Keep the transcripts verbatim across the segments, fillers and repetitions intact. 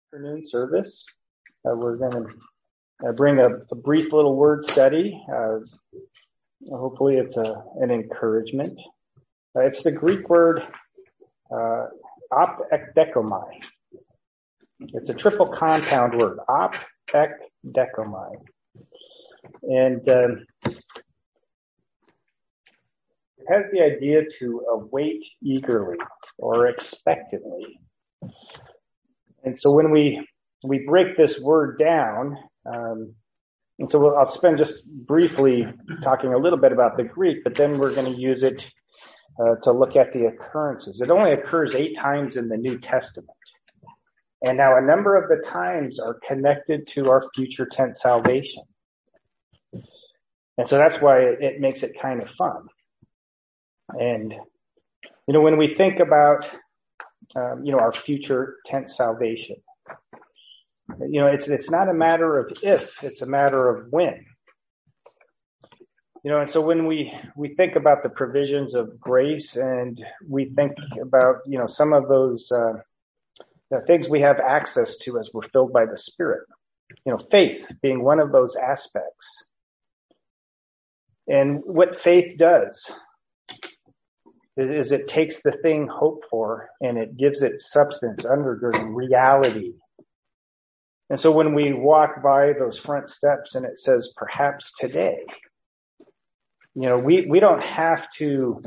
Afternoon service. Uh, we're going to uh, bring a, a brief little word study. Uh, hopefully it's a, an encouragement. Uh, it's the Greek word uh, op ek dekomai. It's a triple compound word, op ek dekomai. And um, it has the idea to await eagerly or expectantly. And so when we we break this word down, um, and so we'll, I'll spend just briefly talking a little bit about the Greek, but then we're going to use it uh, to look at the occurrences. It only occurs eight times in the New Testament. And now a number of the times are connected to our future tense salvation. And so that's why it, it makes it kind of fun. And, you know, when we think about Um, you know, our future tense salvation. You know, it's it's not a matter of if, it's a matter of when. You know, and so when we, we think about the provisions of grace and we think about, you know, some of those uh, the things we have access to as we're filled by the Spirit. You know, faith being one of those aspects. And what faith does is it takes the thing hoped for and it gives it substance, undergirding reality. And so when we walk by those front steps and it says, perhaps today, you know, we, we don't have to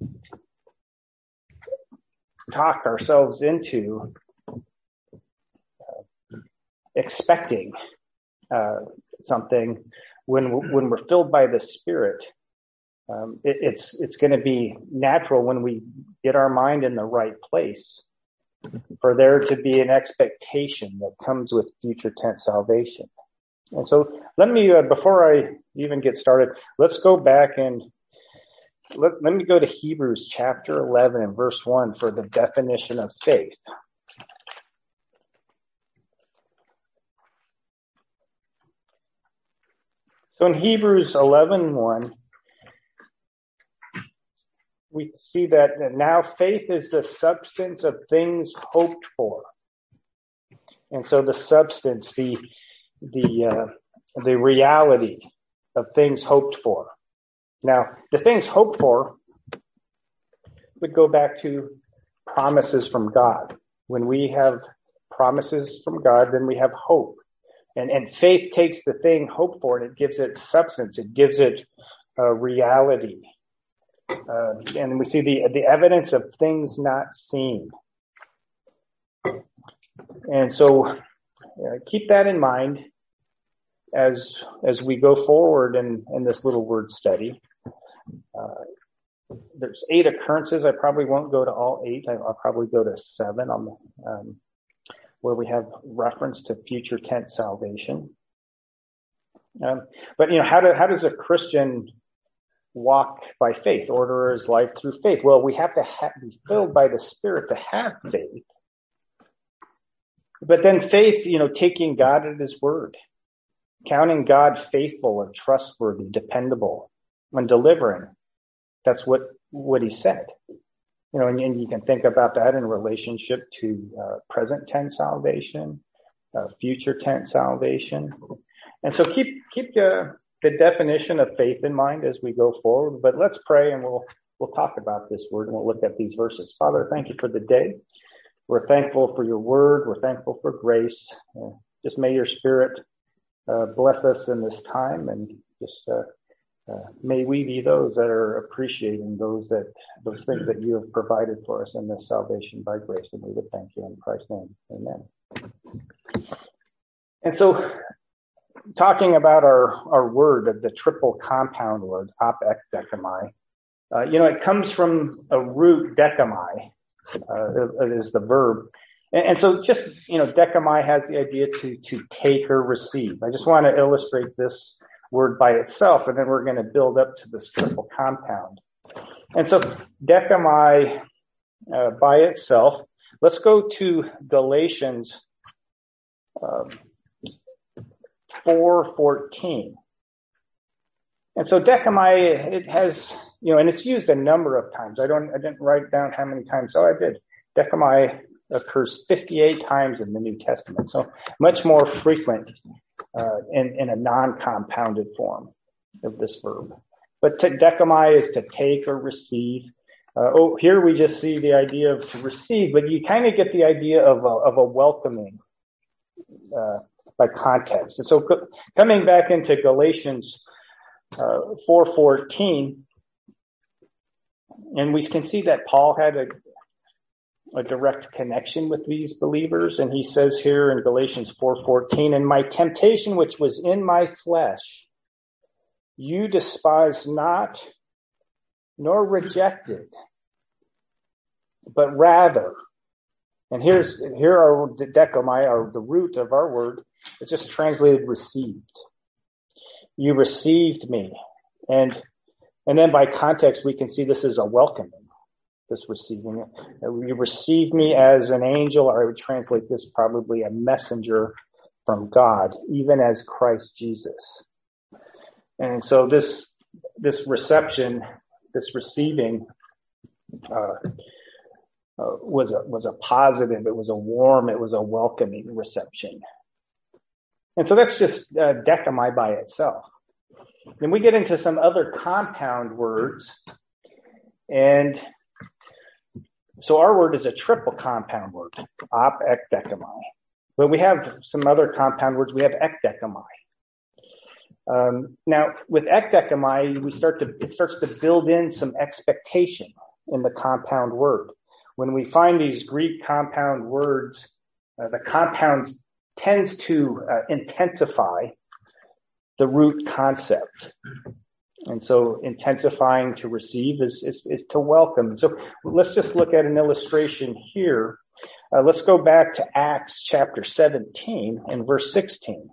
talk ourselves into uh, expecting uh, something when, when we're filled by the Spirit. Um, it, it's it's going to be natural when we get our mind in the right place for there to be an expectation that comes with future tense salvation. And so let me, uh, before I even get started, let's go back and let, let me go to Hebrews chapter eleven and verse one for the definition of faith. So in Hebrews eleven one, we see that now faith is the substance of things hoped for. And so the substance, the, the, uh, the reality of things hoped for. Now, the things hoped for would go back to promises from God. When we have promises from God, then we have hope. And, and faith takes the thing hoped for and it gives it substance. It gives it uh, reality. Uh, and we see the the evidence of things not seen. And so uh, keep that in mind as as we go forward in, in this little word study. Uh, there's eight occurrences. I probably won't go to all eight. I, I'll probably go to seven on the, um, where we have reference to future tense salvation. Um, but, you know, how, do, how does a Christian walk by faith, order his life through faith? Well, we have to ha- be filled by the Spirit to have faith. But then faith, you know, taking God at His word, counting God faithful and trustworthy, dependable, and delivering. That's what, what He said. You know, and, and you can think about that in relationship to uh, present tense salvation, uh, future tense salvation. And so keep, keep the, the definition of faith in mind as we go forward. But let's pray and we'll we'll talk about this word and we'll look at these verses. Father, thank you for the day. We're thankful for your word. We're thankful for grace. Uh, just may your Spirit uh, bless us in this time, and just uh, uh, may we be those that are appreciating those that those things that you have provided for us in this salvation by grace. And we would thank you in Christ's name. Amen. And so, talking about our, our word, the triple compound word, op ek dekomai, uh, you know, it comes from a root dekomai, uh, it is the verb. And, and so just, you know, dekomai has the idea to, to take or receive. I just want to illustrate this word by itself, and then we're going to build up to this triple compound. And so dekomai, uh, by itself, let's go to Galatians, um, four fourteen. And so dekomai, it has, you know, and it's used a number of times. I don't, I didn't write down how many times. Oh, I did. Dekomai occurs fifty-eight times in the New Testament, so much more frequent uh, in, in a non-compounded form of this verb. But to decamai is to take or receive. Uh, oh, here we just see the idea of to receive, but you kind of get the idea of a, of a welcoming uh, by context. And so co- coming back into Galatians uh, four fourteen, and we can see that Paul had a, a direct connection with these believers. And he says here in Galatians four fourteen, and my temptation which was in my flesh, you despise not, nor rejected, but rather, and here's, here are the decamai, or the root of our word, it's just translated received. You received me. And, and then by context, we can see this is a welcoming, this receiving. You received me as an angel, or I would translate this probably a messenger from God, even as Christ Jesus. And so this, this reception, this receiving, uh, uh, was a, was a positive, it was a warm, it was a welcoming reception. And so that's just, uh, decamai by itself. Then we get into some other compound words. And so our word is a triple compound word, op, ek, decamai. But we have some other compound words. We have ekdecamai. Um, now, with ekdecamai, we start to, it starts to build in some expectation in the compound word. When we find these Greek compound words, uh, the compounds tends to uh, intensify the root concept. And so intensifying to receive is, is, is to welcome. So let's just look at an illustration here. Uh, let's go back to Acts chapter seventeen and verse sixteen.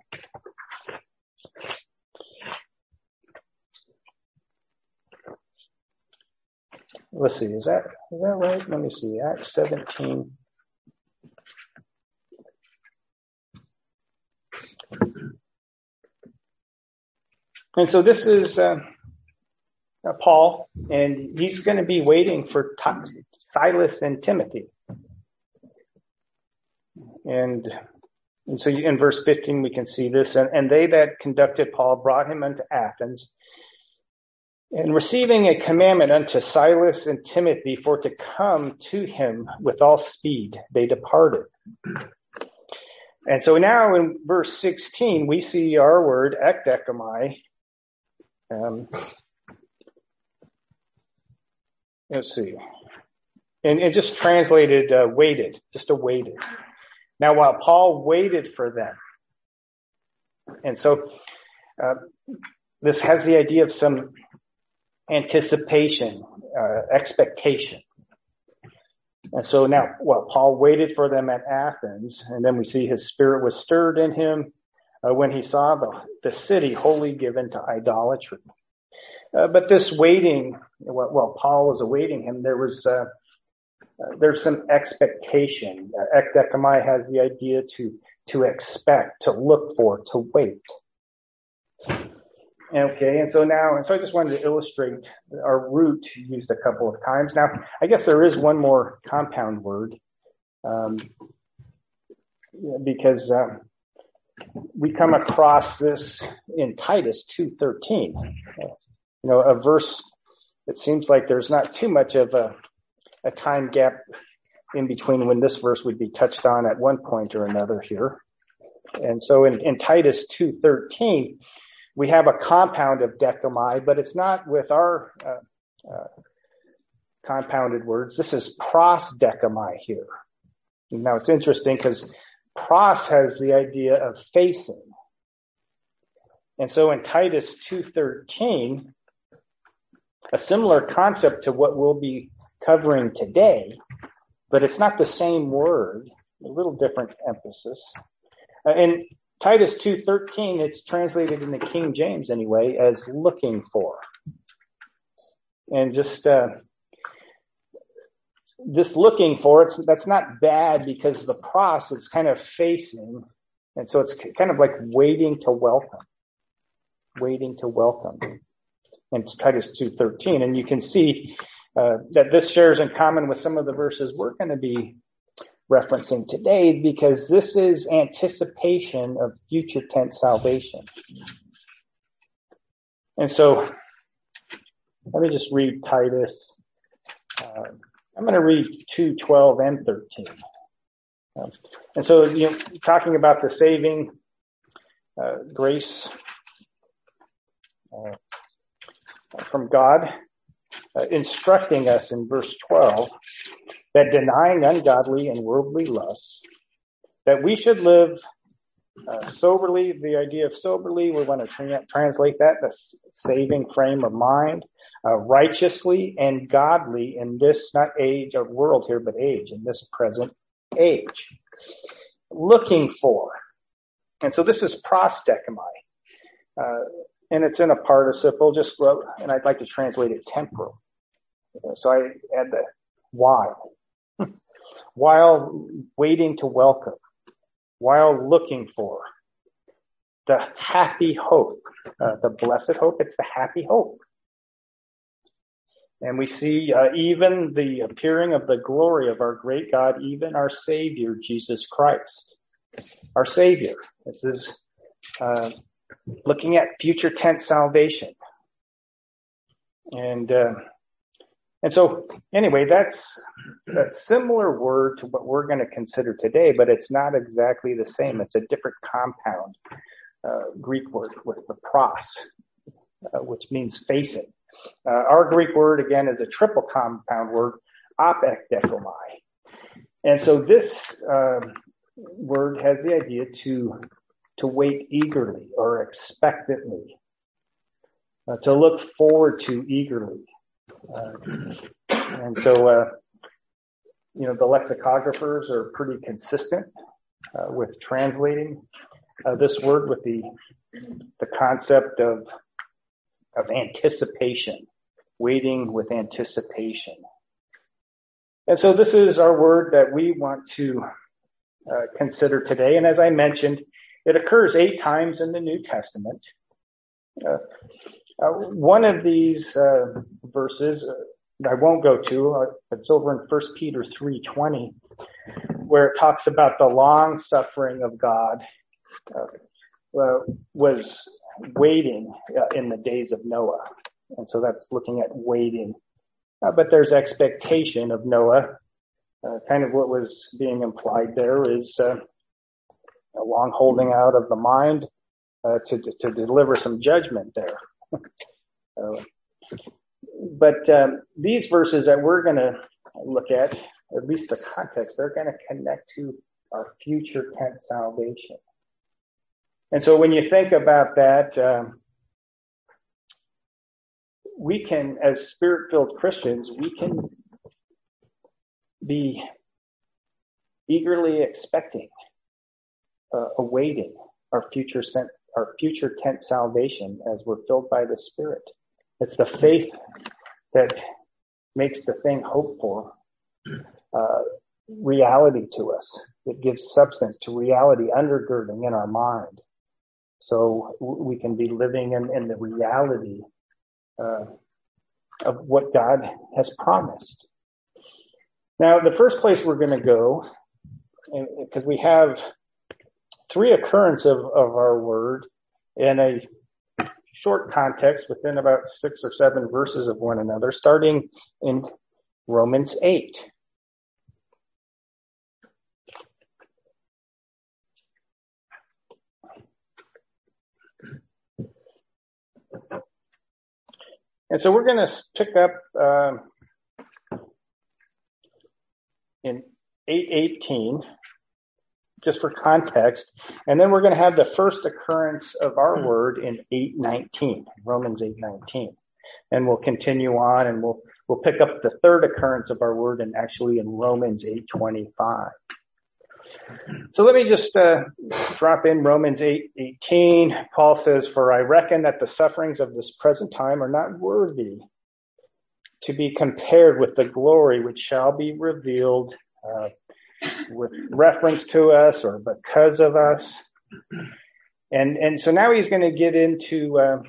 Let's see, is that, is that right? Let me see, Acts seventeen. And so this is uh, uh, Paul, and he's going to be waiting for T- Silas and Timothy. And, and so in verse fifteen we can see this, and, and they that conducted Paul brought him unto Athens, and receiving a commandment unto Silas and Timothy for to come to him with all speed, they departed. And so now in verse sixteen, we see our word, ekdecamai. Um, let's see. And it just translated, uh, waited, just awaited. Now while Paul waited for them, and so, uh, this has the idea of some anticipation, uh, expectation. And so now, well, Paul waited for them at Athens, and then we see his spirit was stirred in him uh, when he saw the, the city wholly given to idolatry. Uh, but this waiting, well, well, Paul was awaiting him, there was, uh, uh, there's some expectation. Uh, ekdecamai has the idea to, to expect, to look for, to wait. Okay, and so now, and so I just wanted to illustrate our root used a couple of times. Now, I guess there is one more compound word, um, because um, we come across this in Titus two thirteen. You know, a verse, it seems like there's not too much of a, a time gap in between when this verse would be touched on at one point or another here. And so in, in Titus two thirteen, we have a compound of decamai, but it's not with our uh, uh, compounded words. This is prosdecamai here. Now it's interesting because pros has the idea of facing. And so in Titus two thirteen, a similar concept to what we'll be covering today, but it's not the same word, a little different emphasis. Uh, in Titus two thirteen, it's translated in the King James anyway as looking for. And just, uh, this looking for, it's, that's not bad because the pros, it's kind of facing. And so it's kind of like waiting to welcome, waiting to welcome. And Titus two thirteen. And you can see, uh, that this shares in common with some of the verses we're going to be referencing today, because this is anticipation of future tense salvation. And so, let me just read Titus. Uh, I'm going to read two, twelve, and thirteen. Um, and so, you know, talking about the saving uh, grace uh, from God, uh, instructing us in verse twelve that denying ungodly and worldly lusts, that we should live uh, soberly. The idea of soberly, we want to tra- translate that, the saving frame of mind, uh, righteously and godly in this, not age or world here, but age, in this present age. Looking for. And so this is prosdechomai. Uh, and it's in a participle, just, and I'd like to translate it temporal. So I add the while. While waiting to welcome. While looking for. The happy hope. Uh, the blessed hope. It's the happy hope. And we see uh, even the appearing of the glory of our great God, even our Savior, Jesus Christ. Our Savior. This is uh, looking at future tense salvation. And uh, and so, anyway, that's a similar word to what we're going to consider today, but it's not exactly the same. It's a different compound uh, Greek word with the pros, uh, which means facing. Uh, our Greek word, again, is a triple compound word, apekdechomai. And so this uh, word has the idea to to wait eagerly or expectantly, uh, to look forward to eagerly. Uh, and so, uh, you know, the lexicographers are pretty consistent uh, with translating uh, this word with the the concept of of anticipation, waiting with anticipation. And so this is our word that we want to uh, consider today. And as I mentioned, it occurs eight times in the New Testament. Uh, uh, one of these uh, verses uh, I won't go to, uh, it's over in First Peter three twenty, where it talks about the long suffering of God uh, uh, was waiting uh, in the days of Noah. And so that's looking at waiting. Uh, but there's expectation of Noah. Uh, kind of what was being implied there is uh, a long holding out of the mind uh, to, to to deliver some judgment there. uh, but um, these verses that we're going to look at, at least the context, they're going to connect to our future tense salvation. And so when you think about that, um, we can, as Spirit-filled Christians, we can be eagerly expecting, uh, awaiting our future sent, our future tense salvation as we're filled by the Spirit. It's the faith that makes the thing hoped for uh, reality to us. It gives substance to reality undergirding in our mind. So we can be living in, in the reality uh, of what God has promised. Now, the first place we're going to go, because we have three occurrences of, of our word in a short context within about six or seven verses of one another, starting in Romans eight. And so we're going to pick up um, in eight eighteen, just for context, and then we're going to have the first occurrence of our word in eight nineteen, Romans eight nineteen, and we'll continue on, and we'll we'll pick up the third occurrence of our word, and actually in Romans eight twenty-five. So let me just uh, drop in Romans eight eighteen. Paul says, "For I reckon that the sufferings of this present time are not worthy to be compared with the glory which shall be revealed uh, with reference to us or because of us." And and so now he's going to get into uh,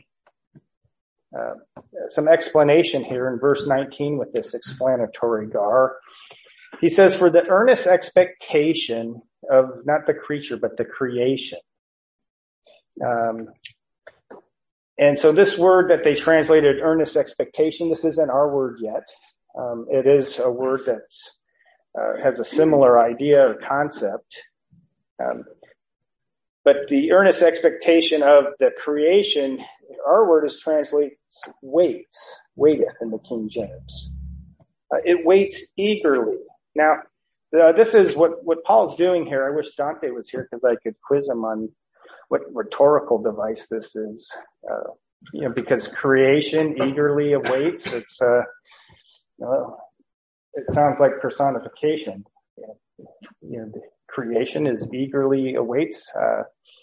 uh, some explanation here in verse nineteen with this explanatory gar. He says, for the earnest expectation of not the creature, but the creation. Um, and so this word that they translated earnest expectation, this isn't our word yet. Um, it is a word that uh, has a similar idea or concept. Um, but the earnest expectation of the creation, our word is translated waits, waiteth in the King James. Uh, it waits eagerly. Now, uh, this is what, what Paul's doing here. I wish Dante was here because I could quiz him on what rhetorical device this is. Uh, you know, because creation eagerly awaits. It's, uh, uh, it sounds like personification. You know, you know the creation is eagerly awaits. Uh,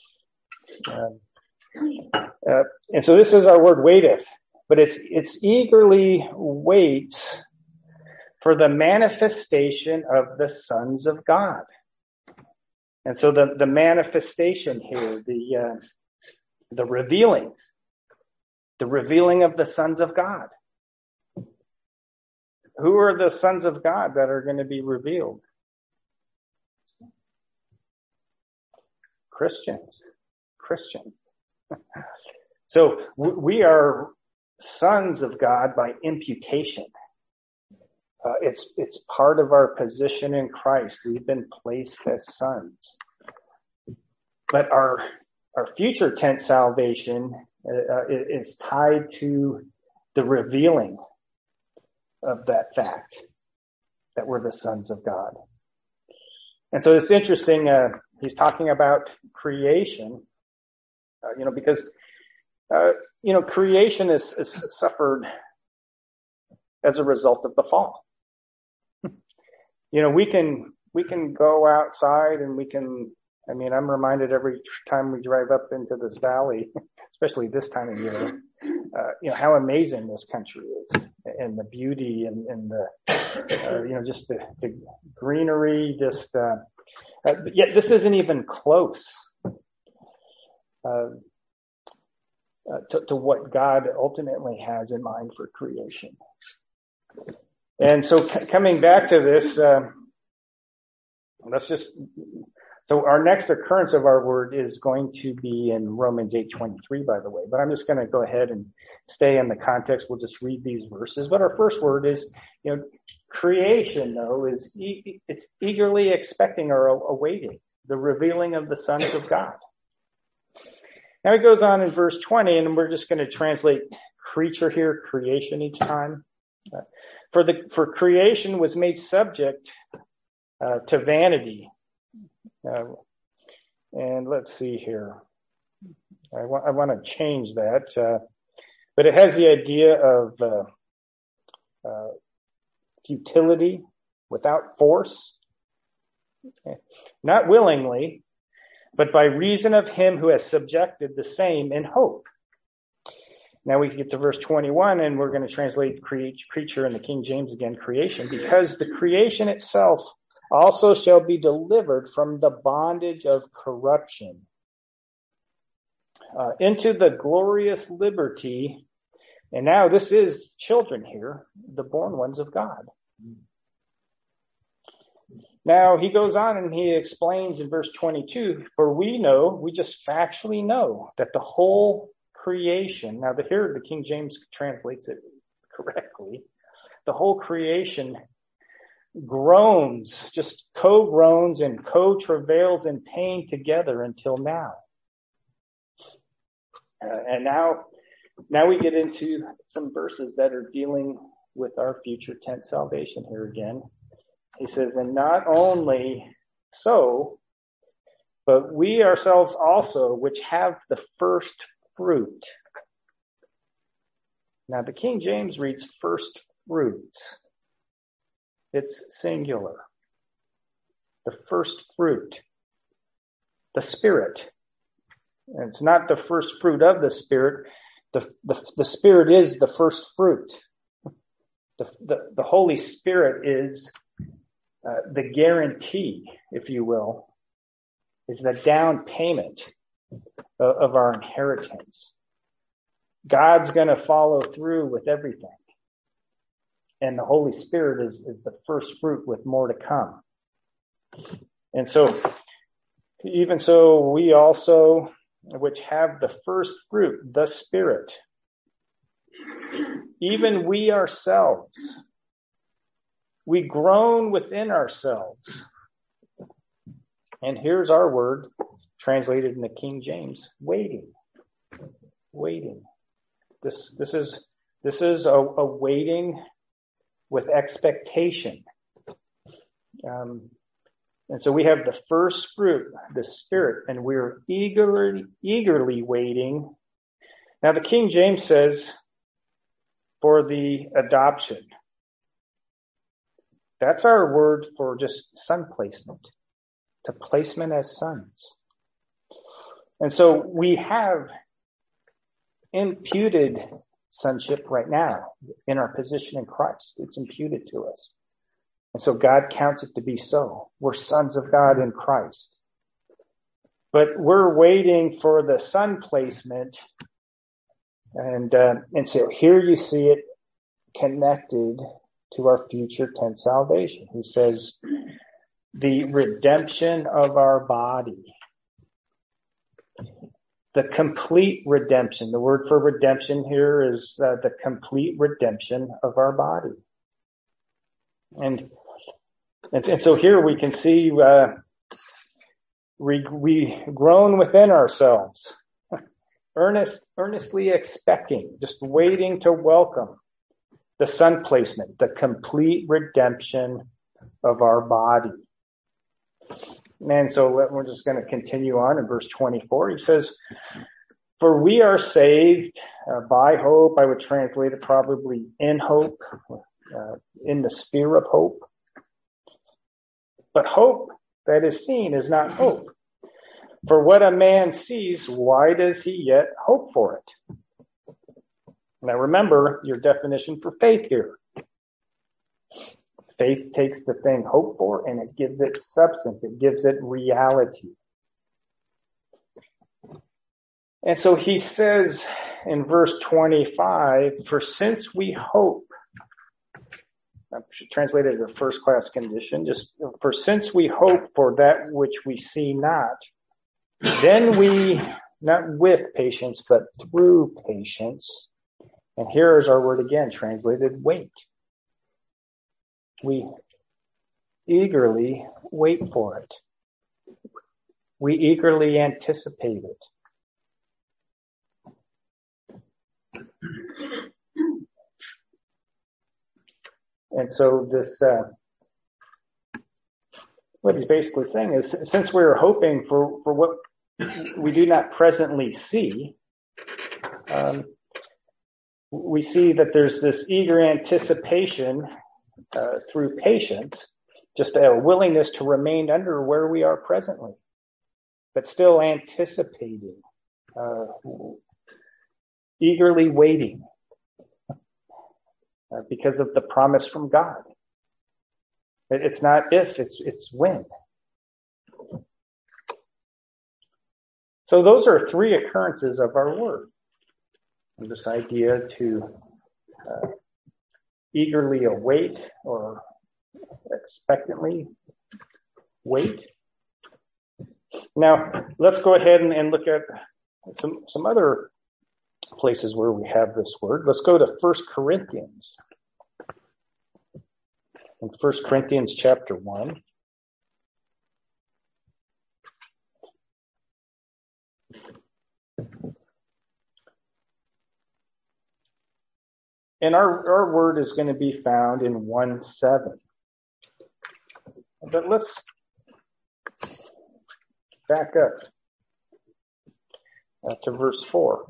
uh, uh, and so this is our word waiteth, but it's, it's eagerly waits for the manifestation of the sons of God. And so the, the manifestation here, the, uh, the revealing, the revealing of the sons of God. Who are the sons of God that are going to be revealed? Christians. Christians. So we are sons of God by imputation. Uh, it's, it's part of our position in Christ. We've been placed as sons. But our, our future tense salvation uh, is tied to the revealing of that fact that we're the sons of God. And so it's interesting, uh, he's talking about creation, uh, you know, because, uh, you know, creation is, is suffered as a result of the fall. You know, we can, we can go outside and we can, I mean, I'm reminded every time we drive up into this valley, especially this time of year, uh, you know, how amazing this country is and the beauty and, and the, uh, you know, just the, the greenery, just, uh, uh, yet this isn't even close, uh, uh to, to what God ultimately has in mind for creation. And so c- coming back to this, uh, let's just, so our next occurrence of our word is going to be in Romans eight twenty-three, by the way, but I'm just going to go ahead and stay in the context. We'll just read these verses. But our first word is, you know, creation though is, e- it's eagerly expecting or awaiting the revealing of the sons of God. Now he goes on in verse twenty, and we're just going to translate creature here, creation each time. Uh, For the, for creation was made subject, uh, to vanity. Uh, and let's see here. I want, I want to change that, uh, but it has the idea of, uh, uh, futility without force, okay. Not willingly, but by reason of him who has subjected the same in hope. Now we get to verse twenty-one, and we're going to translate create, creature in the King James again, creation, because the creation itself also shall be delivered from the bondage of corruption uh, into the glorious liberty. And now this is children here, the born ones of God. Now he goes on and he explains in verse twenty-two, for we know, we just factually know that the whole creation, now the, here the King James translates it correctly, the whole creation groans, just co-groans and co-travails in pain together until now. Uh, and now, now we get into some verses that are dealing with our future tense salvation here again. He says, and not only so, but we ourselves also, which have the first fruit. Now the King James reads first fruits. It's singular. The first fruit. The Spirit. And it's not the first fruit of the Spirit. The, the, the Spirit is the first fruit. The, the, the Holy Spirit is uh, the guarantee, if you will, is the down payment of, of our inheritance. God's going to follow through with everything. And the Holy Spirit is, is the first fruit with more to come. And so, even so, we also, which have the first fruit, the Spirit, even we ourselves, we groan within ourselves. And here's our word, translated in the King James, waiting. Waiting. This, this is, this is a, a waiting with expectation. Um, and so we have the first fruit, the Spirit, and we're eagerly, eagerly waiting. Now the King James says, for the adoption. That's our word for just son placement, to placement as sons. And so we have imputed sonship right now in our position in Christ. It's imputed to us. And so God counts it to be so. We're sons of God in Christ. But we're waiting for the son placement. And, uh, and so here you see it connected to our future tense salvation. He says, the redemption of our body. The complete redemption. The word for redemption here is uh, the complete redemption of our body. And, and, and so here we can see, uh, we, we groan within ourselves, earnest, earnestly expecting, just waiting to welcome the son placement, the complete redemption of our body. And so we're just going to continue on in verse twenty-four. He says, for we are saved uh, by hope. I would translate it probably in hope, uh, in the sphere of hope. But hope that is seen is not hope. For what a man sees, why does he yet hope for it? Now remember your definition for faith here. Faith takes the thing hoped for and it gives it substance. It gives it reality. And so he says in verse twenty-five, for since we hope, I should translate it as a first class condition, just for since we hope for that which we see not, then we, not with patience, but through patience. And here is our word again, translated wait. We eagerly wait for it. We eagerly anticipate it. And so this, uh, what he's basically saying is, since we're hoping for, for what we do not presently see, um, we see that there's this eager anticipation uh, through patience, just a willingness to remain under where we are presently, but still anticipating, uh, eagerly waiting uh, because of the promise from God. It's not if, it's it's when. So those are three occurrences of our word. And this idea to uh, eagerly await or expectantly wait. Now, let's go ahead and, and look at some, some other places where we have this word. Let's go to First Corinthians. In First Corinthians chapter one. And our, our word is going to be found in one seven. But let's back up uh, to verse four.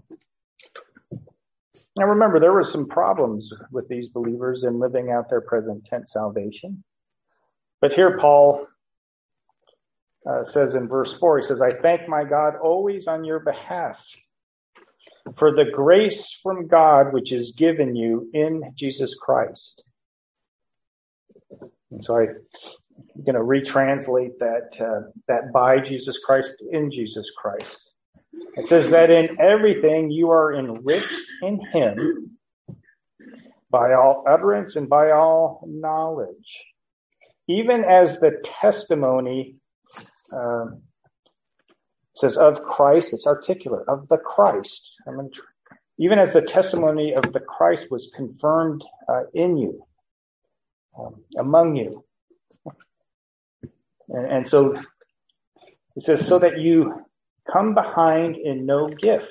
Now remember, there were some problems with these believers in living out their present tense salvation. But here Paul uh, says in verse four, he says, I thank my God always on your behalf for the grace from God which is given you in Jesus Christ. And so I, I'm going to retranslate that, uh, that by Jesus Christ, in Jesus Christ. It says that in everything you are enriched in him by all utterance and by all knowledge, even as the testimony uh, says of Christ, it's articulate, of the Christ. I mean, even as the testimony of the Christ was confirmed uh, in you, um, among you. And, and so it says, so that you come behind in no gift.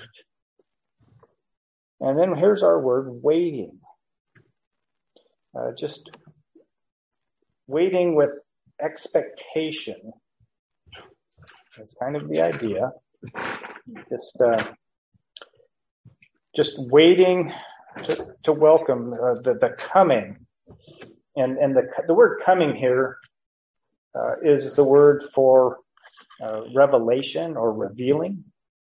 And then here's our word, waiting. Uh, just waiting with expectation. That's kind of the idea. Just, uh, just waiting to, to welcome uh, the, the coming. And, and the, the word coming here uh, is the word for uh, revelation or revealing.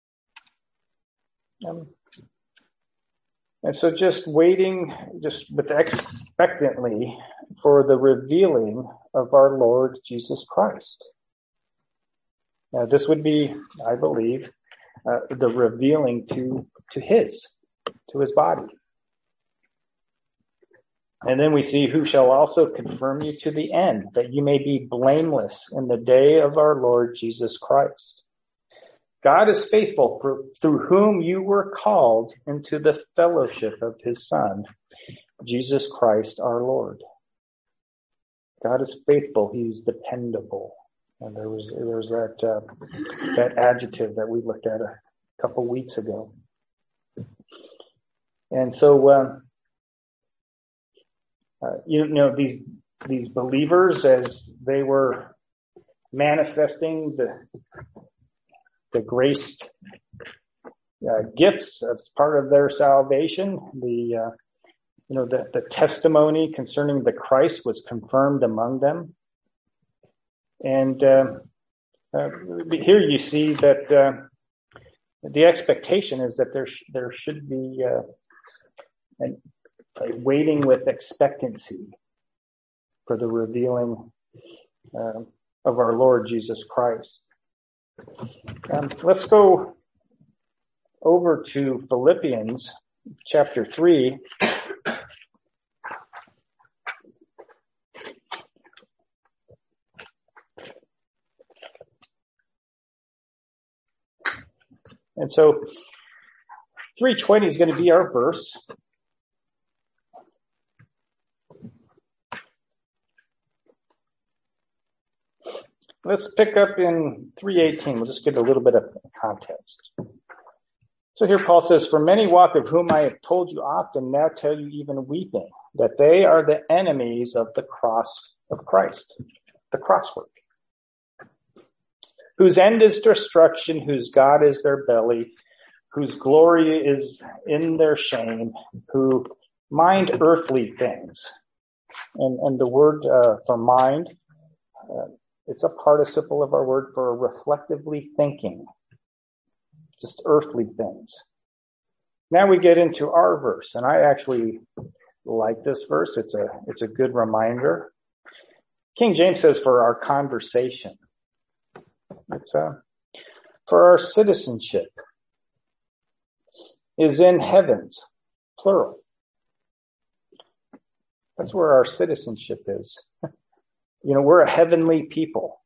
Um, and so just waiting, just with expectantly for the revealing of our Lord Jesus Christ. Now, this would be, I believe, uh, the revealing to, to his, to his body. And then we see, who shall also confirm you to the end, that you may be blameless in the day of our Lord Jesus Christ. God is faithful, for, through whom you were called into the fellowship of his Son, Jesus Christ our Lord. God is faithful. He's dependable. And there was there was that uh, that adjective that we looked at a couple weeks ago. And so, um, uh, you know, these these believers, as they were manifesting the the grace uh, gifts as part of their salvation, the uh, you know the, the testimony concerning the Christ was confirmed among them. And uh, uh, here you see that uh, the expectation is that there sh- there should be uh, an, a waiting with expectancy for the revealing uh, of our Lord Jesus Christ. Um, let's go over to Philippians chapter three. And so three twenty is going to be our verse. Let's pick up in three eighteen. We'll just get a little bit of context. So here Paul says, for many walk, of whom I have told you often, now tell you even weeping, that they are the enemies of the cross of Christ, the cross work, whose end is destruction, whose God is their belly, whose glory is in their shame, who mind earthly things. And, and the word uh, for mind, uh, it's a participle of our word for reflectively thinking, just earthly things. Now we get into our verse, and I actually like this verse. It's a it's a good reminder. King James says, for our conversation. It's uh, for our citizenship is in heavens, plural. That's where our citizenship is. You know, we're a heavenly people.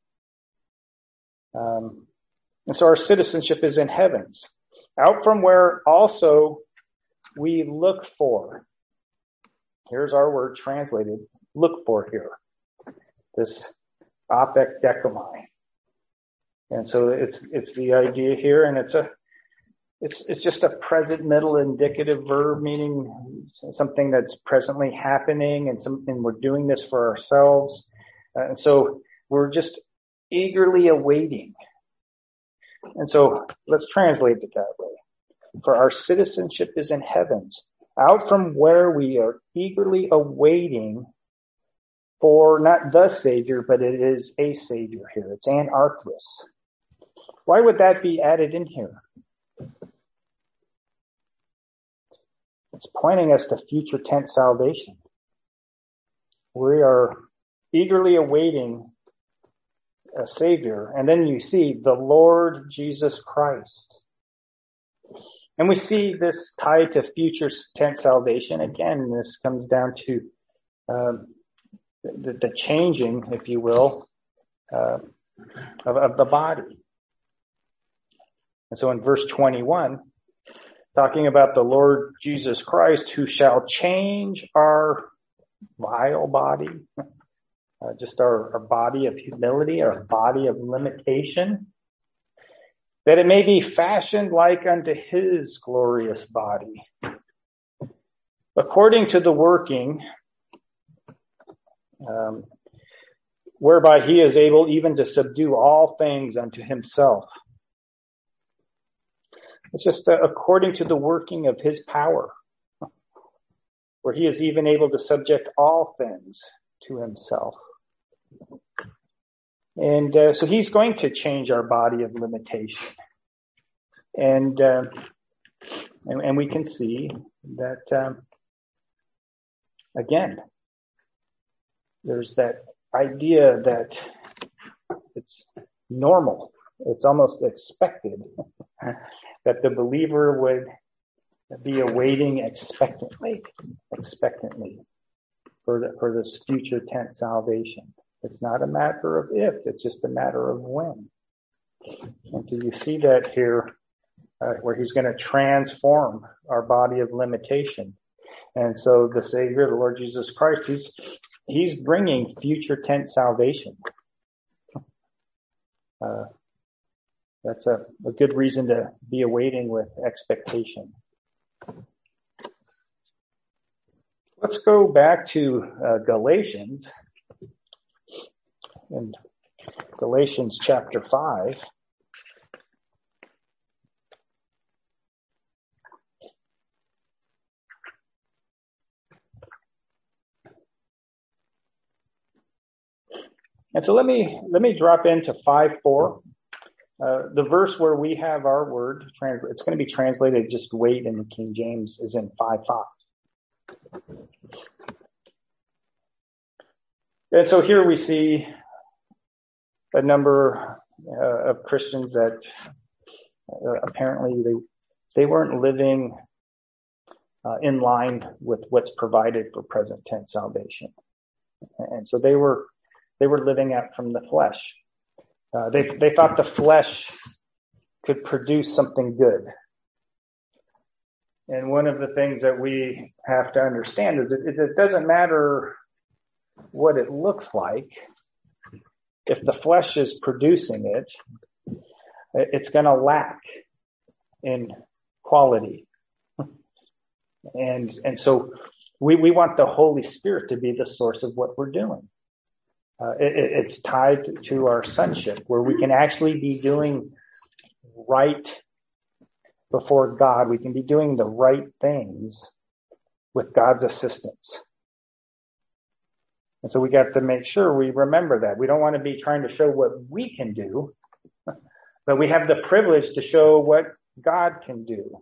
Um, and so our citizenship is in heavens, out from where also we look for. Here's our word translated, look for here. This apek dekomai. And so it's, it's the idea here, and it's a, it's, it's just a present middle indicative verb, meaning something that's presently happening, and some, and we're doing this for ourselves. Uh, and so we're just eagerly awaiting. And so let's translate it that way. For our citizenship is in heavens, out from where we are eagerly awaiting for not the Savior, but it is a Savior here. It's anarchos. Why would that be added in here? It's pointing us to future tense salvation. We are eagerly awaiting a Savior. And then you see the Lord Jesus Christ. And we see this tied to future tense salvation. Again, this comes down to um, the, the changing, if you will, uh, of, of the body. And so in verse twenty-one, talking about the Lord Jesus Christ, who shall change our vile body, uh, just our, our body of humility, our body of limitation, that it may be fashioned like unto his glorious body, according to the working, um, whereby he is able even to subdue all things unto himself. It's just uh, according to the working of his power, where he is even able to subject all things to himself. And uh, so he's going to change our body of limitation. And uh, and, and we can see that, um, again, there's that idea that it's normal. It's almost expected that the believer would be awaiting expectantly, expectantly for the, for this future tense salvation. It's not a matter of if, it's just a matter of when. And so you see that here, uh, where he's going to transform our body of limitation. And so the Savior, the Lord Jesus Christ, he's, he's bringing future tense salvation. Uh, that's a, a good reason to be awaiting with expectation. Let's go back to uh, Galatians, in Galatians chapter five. And so let me let me drop into five four. Uh, the verse where we have our word, trans- it's going to be translated just wait in the King James, is in five five. And so here we see a number uh, of Christians that uh, apparently they they weren't living uh, in line with what's provided for present tense salvation, and so they were they were living out from the flesh. Uh, they they thought the flesh could produce something good. And one of the things that we have to understand is that it doesn't matter what it looks like. If the flesh is producing it, it's going to lack in quality. And and so we, we want the Holy Spirit to be the source of what we're doing. Uh, it, it's tied to our sonship, where we can actually be doing right before God. We can be doing the right things with God's assistance. And so we got to make sure we remember that. We don't want to be trying to show what we can do, but we have the privilege to show what God can do.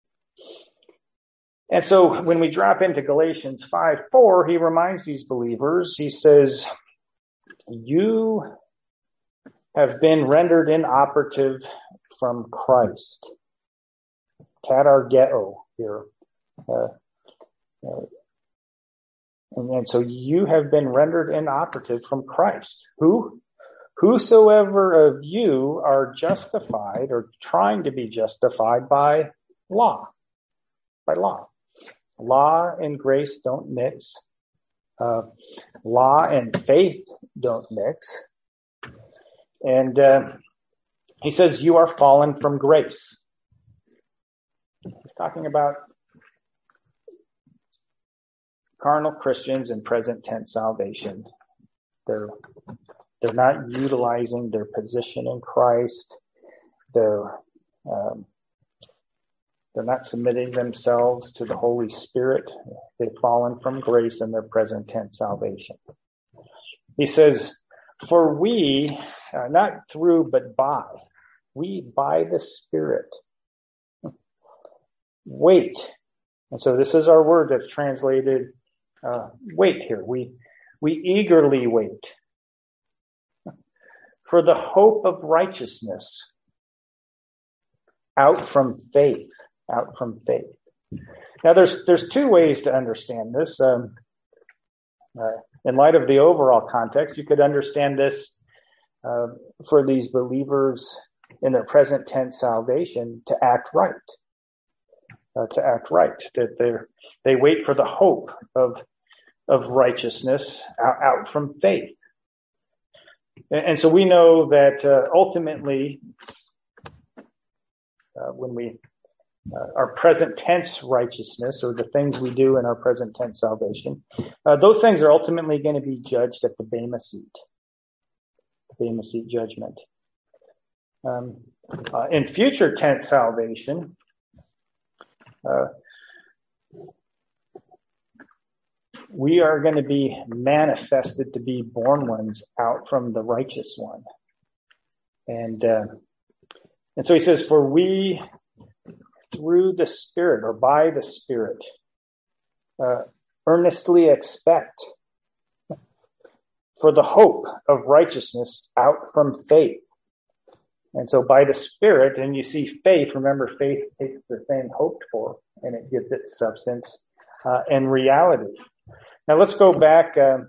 And so when we drop into Galatians five four, he reminds these believers, he says, you have been rendered inoperative from Christ. Katargeo here. Uh, uh, and, and so you have been rendered inoperative from Christ. Who? Whosoever of you are justified or trying to be justified by law. By law. Law and grace don't mix. Uh, law and faith don't mix. And uh, he says, you are fallen from grace. He's talking about carnal Christians in present tense salvation. They're, they're not utilizing their position in Christ. They're, um, they're not submitting themselves to the Holy Spirit. They've fallen from grace in their present tense salvation. He says, for we, uh, not through, but by, we by the Spirit, wait. And so this is our word that's translated, uh, wait here. We, we eagerly wait for the hope of righteousness out from faith. out from faith. Now, there's there's two ways to understand this. Um, uh, in light of the overall context, you could understand this uh, for these believers in their present tense salvation to act right, uh, to act right, that they they wait for the hope of of righteousness out, out from faith. And, and so we know that uh, ultimately, uh, when we Uh, our present tense righteousness, or the things we do in our present tense salvation, uh, those things are ultimately going to be judged at the Bema seat, the Bema seat judgment. Um, uh, in future tense salvation, uh, we are going to be manifested to be born ones out from the righteous one, and uh, and so he says, "For we, through the Spirit, or by the Spirit, uh, earnestly expect for the hope of righteousness out from faith." And so by the Spirit, and you see faith, remember faith takes the thing hoped for and it gives it substance uh, and reality. Now let's go back, um,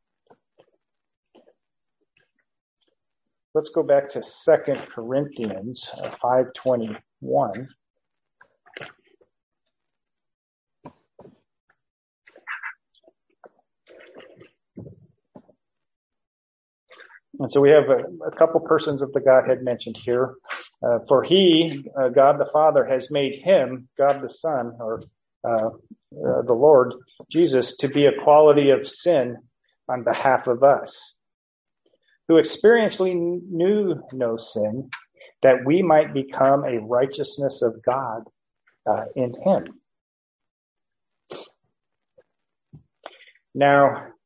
let's go back to Second Corinthians uh, five twenty-one. And so we have a, a couple persons of the Godhead mentioned here. Uh, for he, uh, God the Father, has made him, God the Son, or uh, uh, the Lord Jesus, to be a quality of sin on behalf of us, who experientially knew no sin, that we might become a righteousness of God uh, in him. Now,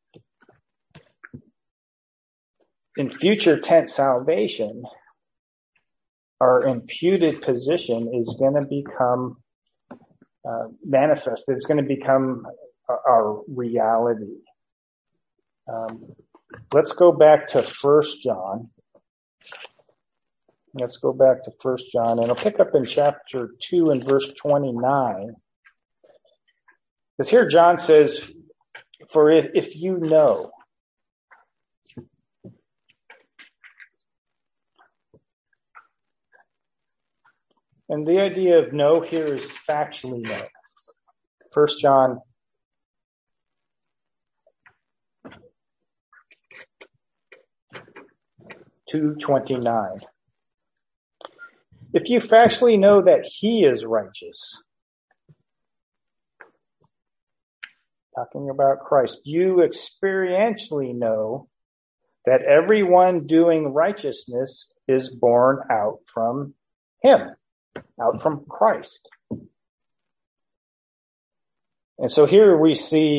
in future tense salvation, our imputed position is going to become uh, manifested. It's going to become our reality. Um, let's go back to First John. Let's go back to First John, and I'll pick up in chapter two and verse twenty-nine. Because here John says, "For if, if you know," and the idea of know here is factually know. First John two twenty-nine. If you factually know that he is righteous, talking about Christ, you experientially know that everyone doing righteousness is born out from him, out from Christ. And so here we see,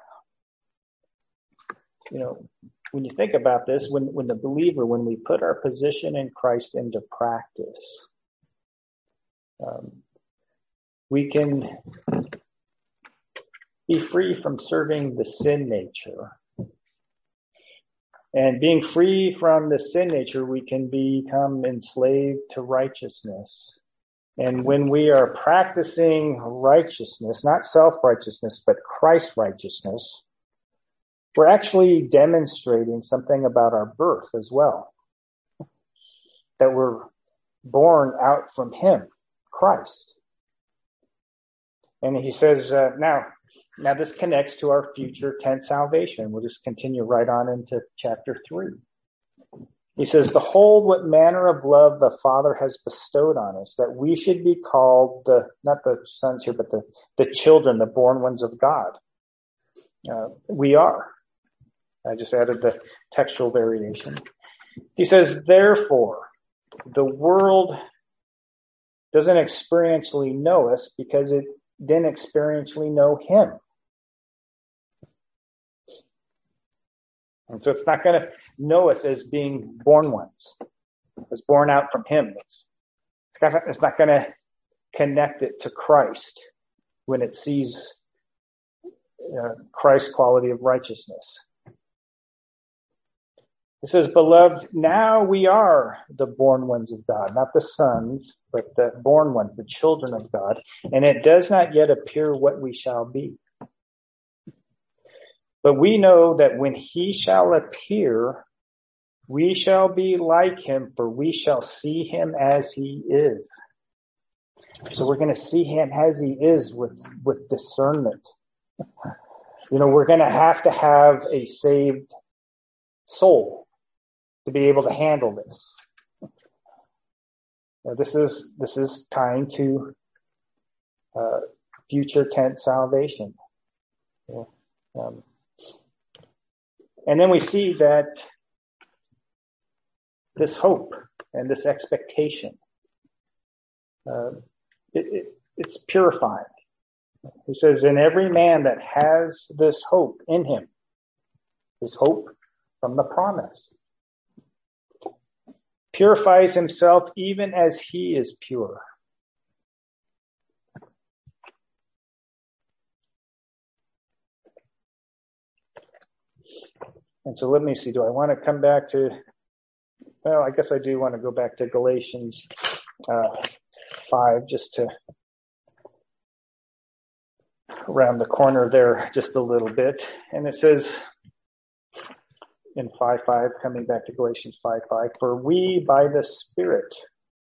you know, when you think about this, when, when the believer, when we put our position in Christ into practice, um, we can be free from serving the sin nature. And being free from the sin nature, we can become enslaved to righteousness. And when we are practicing righteousness, not self-righteousness, but Christ-righteousness, we're actually demonstrating something about our birth as well. That we're born out from him, Christ. And he says, uh, now, now this connects to our future tense salvation. We'll just continue right on into chapter three. He says, "Behold, what manner of love the Father has bestowed on us, that we should be called the, not the sons here, but the, the children, the born ones of God." Uh, we are. I just added the textual variation. He says, "Therefore, the world doesn't experientially know us because it didn't experientially know him." And so it's not going to know us as being born ones, as born out from him. It's, it's not going to connect it to Christ when it sees uh, Christ's quality of righteousness. It says, beloved, now we are the born ones of God, not the sons, but the born ones, the children of God. And it does not yet appear what we shall be. But we know that when he shall appear, we shall be like him, for we shall see him as he is. So we're going to see him as he is with, with discernment. You know, we're going to have to have a saved soul to be able to handle this. Now, this is, this is tying to, uh, future tense salvation. Yeah. Um, and then we see that this hope and this expectation, uh, it, it, it's purifying. He says, in every man that has this hope in him, this hope from the promise, purifies himself even as he is pure. And so let me see, do I want to come back to, well, I guess I do want to go back to Galatians uh, five, just to round the corner there just a little bit. And it says in five five, coming back to Galatians five five, for we by the Spirit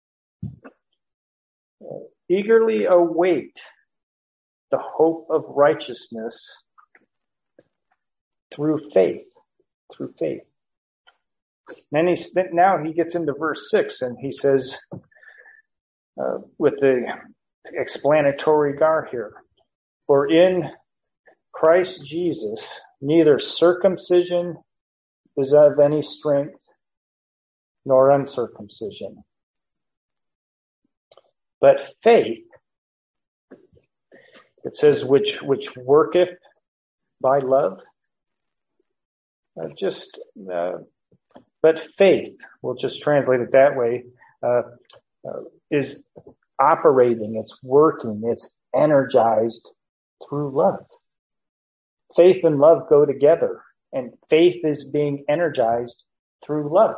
eagerly await the hope of righteousness through faith, through faith. And then he's, now he gets into verse six and he says, uh, with the explanatory gar here, for in Christ Jesus, neither circumcision is of any strength, nor uncircumcision. But faith, it says, which, which worketh by love. Uh, just, uh, but faith, we'll just translate it that way, uh, uh, is operating, it's working, it's energized through love. Faith and love go together, and faith is being energized through love.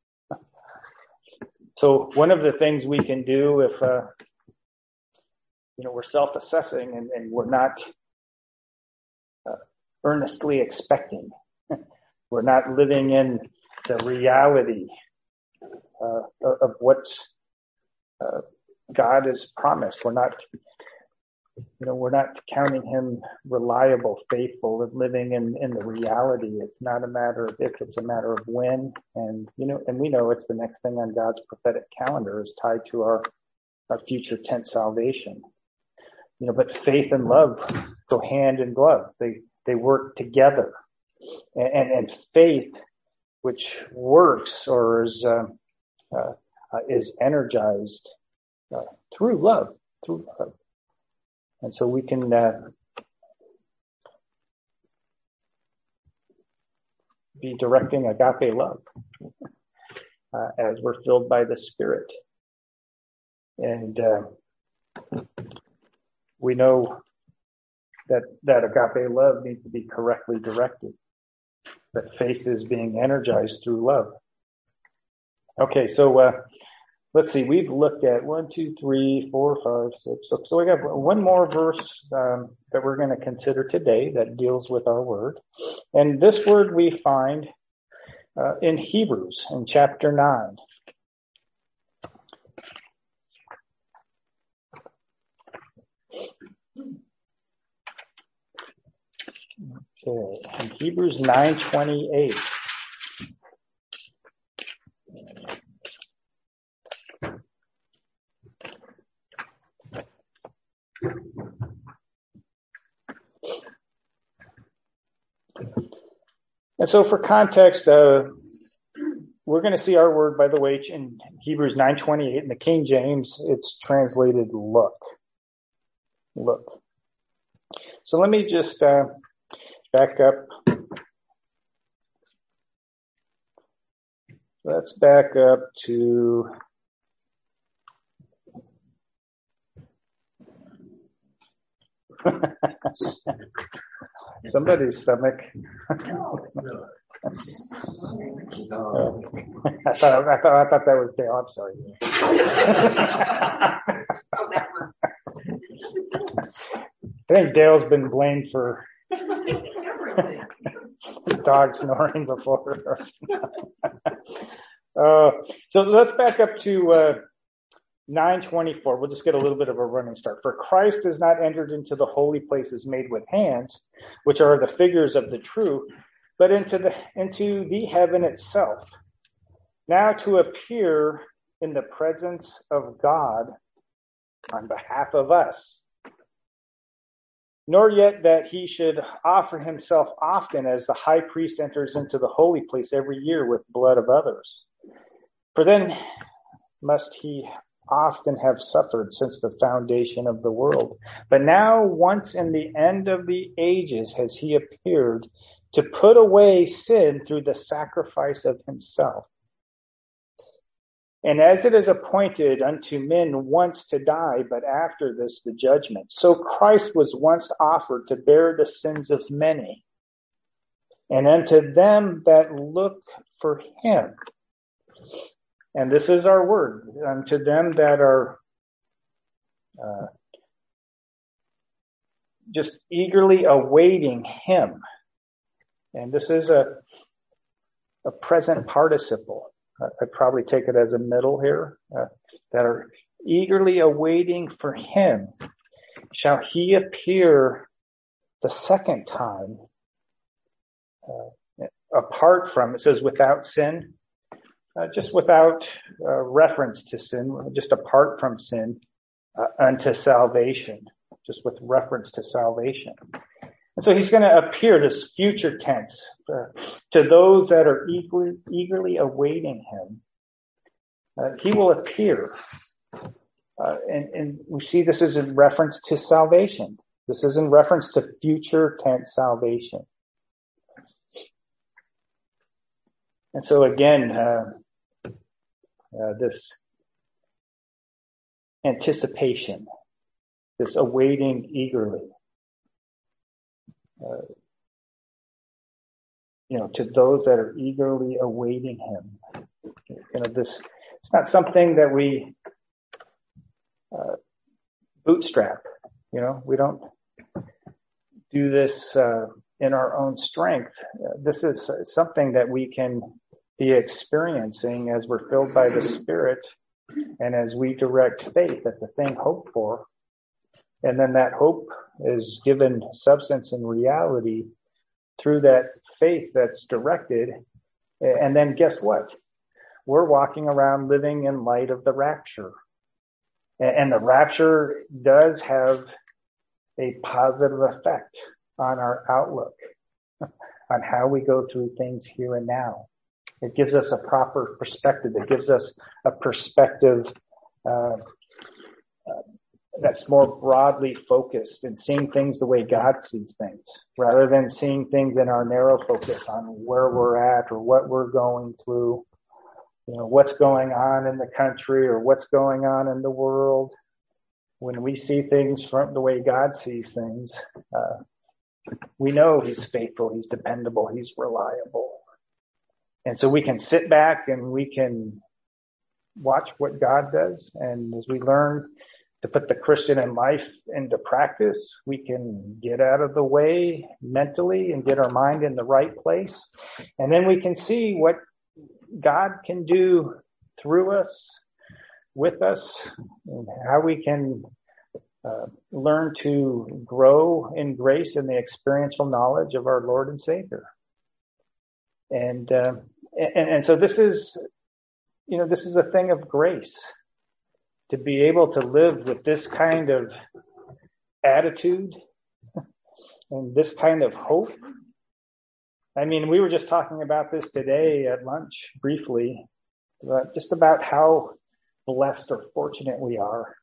So one of the things we can do if, uh, you know, we're self-assessing and, and we're not uh, earnestly expecting, we're not living in the reality uh, of what uh, God has promised. We're not, you know, we're not counting him reliable, faithful, and living in, in the reality. It's not a matter of if, it's a matter of when. And, you know, and we know it's the next thing on God's prophetic calendar is tied to our, our future tense salvation. You know, but faith and love go hand in glove. They, they work together. And, and, and faith, which works or is, uh, uh, uh, is energized uh, through love, through love. And so we can uh, be directing agape love uh, as we're filled by the Spirit. And uh, we know that that agape love needs to be correctly directed. That faith is being energized through love. Okay, so uh, let's see. We've looked at one, two, three, four, five, six. So, so we got one more verse um, that we're going to consider today that deals with our word. And this word we find uh, in Hebrews in chapter nine. Okay, in Hebrews nine twenty-eight. And so for context, uh, we're going to see our word, by the way, in Hebrews nine twenty-eight. In the King James, it's translated look. Look. So let me just uh, back up. Let's back up to somebody's stomach. Uh, I thought I thought I thought that was Dale. I'm sorry. I think Dale's been blamed for dog snoring before. uh, so let's back up to uh, nine twenty-four. We'll just get a little bit of a running start. For Christ has not entered into the holy places made with hands, which are the figures of the true, but into the into the heaven itself, now to appear in the presence of God on behalf of us. Nor yet that he should offer himself often, as the high priest enters into the holy place every year with blood of others. For then must he often have suffered since the foundation of the world. But now, once in the end of the ages, has he appeared to put away sin through the sacrifice of himself. And as it is appointed unto men once to die, but after this the judgment, so Christ was once offered to bear the sins of many. And unto them that look for him, and this is our word, unto them that are uh, just eagerly awaiting him. And this is a, a present participle. I'd probably take it as a middle here, uh, that are eagerly awaiting for him. Shall he appear the second time, uh, apart from, it says without sin, uh, just without uh, reference to sin, just apart from sin, uh, unto salvation, just with reference to salvation. And so he's going to appear, this future tense, uh, to those that are eagerly, eagerly awaiting him. Uh, he will appear. Uh, and, and we see this is in reference to salvation. This is in reference to future tense salvation. And so again, uh, uh, this anticipation, this awaiting eagerly. Uh, you know, to those that are eagerly awaiting him. You know, this, it's not something that we uh, bootstrap. You know, we don't do this uh, in our own strength. Uh, this is something that we can be experiencing as we're filled by the Spirit and as we direct faith at the thing hoped for. And then that hope is given substance and reality through that faith that's directed. And then guess what? We're walking around living in light of the rapture. And the rapture does have a positive effect on our outlook, on how we go through things here and now. It gives us a proper perspective. It gives us a perspective uh, uh that's more broadly focused and seeing things the way God sees things, rather than seeing things in our narrow focus on where we're at or what we're going through, you know, what's going on in the country or what's going on in the world. When we see things from the way God sees things, uh, we know he's faithful, he's dependable, he's reliable. And so we can sit back and we can watch what God does. And as we learn to put the Christian in life into practice, we can get out of the way mentally and get our mind in the right place. And then we can see what God can do through us, with us, and how we can uh, learn to grow in grace and the experiential knowledge of our Lord and Savior. And, uh, and, and so this is, you know, this is a thing of grace. To be able to live with this kind of attitude and this kind of hope. I mean, we were just talking about this today at lunch briefly, but just about how blessed or fortunate we are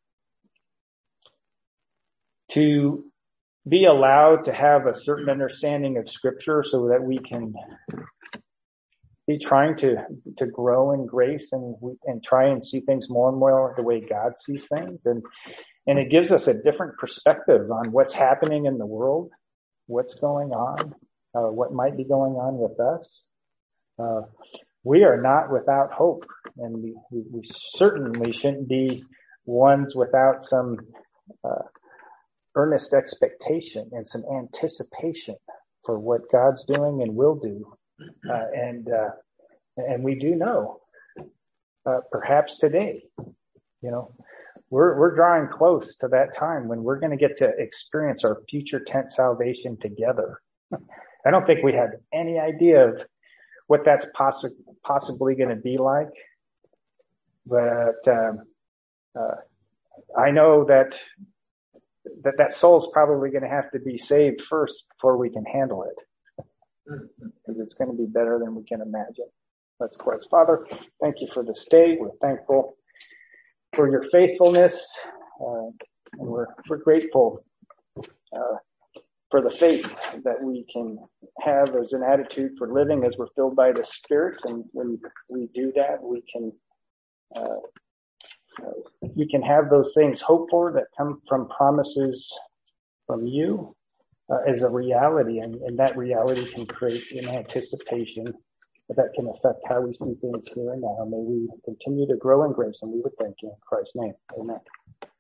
to be allowed to have a certain understanding of Scripture so that we can be trying to, to grow in grace and and try and see things more and more the way God sees things. And, and it gives us a different perspective on what's happening in the world, what's going on, uh, what might be going on with us. Uh, we are not without hope, and we, we, we certainly shouldn't be ones without some uh, earnest expectation and some anticipation for what God's doing and will do. Uh, and uh, and we do know, uh, perhaps today, you know, we're we're drawing close to that time when we're going to get to experience our future tent salvation together. I don't think we have any idea of what that's possi- possibly going to be like, but um, uh, I know that that that soul's probably going to have to be saved first before we can handle it, because it's going to be better than we can imagine. Let's pray. Father, thank you for this day. We're thankful for your faithfulness, uh, and we're we're grateful uh, for the faith that we can have as an attitude for living as we're filled by the Spirit. And when we do that, we can uh, uh, we can have those things hoped for that come from promises from you uh, as a reality, and, and that reality can create an anticipation that can affect how we see things here and now. May we continue to grow in grace, and we would thank you in Christ's name. Amen.